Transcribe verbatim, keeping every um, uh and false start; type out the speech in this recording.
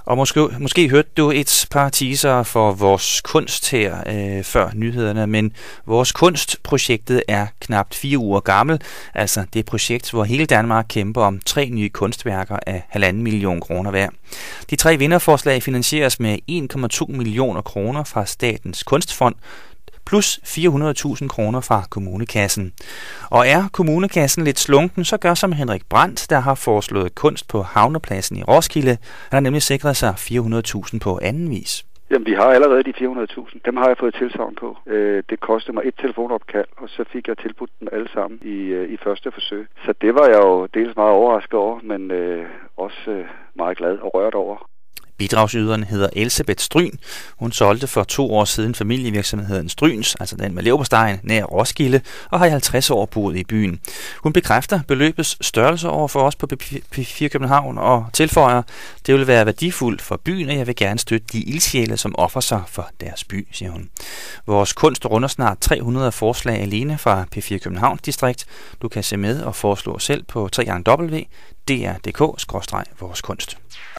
Og måske, måske hørte du et par teaser for vores kunst her øh, før nyhederne, men vores kunstprojektet er knapt fire uger gammel. Altså det projekt, hvor hele Danmark kæmper om tre nye kunstværker af halvanden million kroner hver. De tre vinderforslag finansieres med en komma to millioner kroner fra Statens Kunstfond, plus fire hundrede tusind kroner fra kommunekassen. Og er kommunekassen lidt slunken, så gør som Henrik Brandt, der har foreslået kunst på Havnepladsen i Roskilde. Han har nemlig sikret sig fire hundrede tusind på anden vis. Jamen, vi har allerede de fire hundrede tusind. Dem har jeg fået tilsagn på. Øh, det kostede mig et telefonopkald, og så fik jeg tilbudt dem alle sammen i, øh, i første forsøg. Så det var jeg jo dels meget overrasket over, men øh, også øh, meget glad og rørt over. Bidragsyderen hedder Elsebeth Stryn. Hun solgte for to år siden familievirksomheden Stryns, altså den med leverpostejen, nær Roskilde, og har i halvtreds år boet i byen. Hun bekræfter beløbets størrelse over for os på P fire København og tilføjer, det vil være værdifuldt for byen, og jeg vil gerne støtte de ildsjæle, som offer sig for deres by, siger hun. Vores kunst runder snart tre hundrede forslag alene fra P fire Københavns distrikt. Du kan se med og foreslå selv på w w w punktum d r punktum d k skråstreg vores kunst.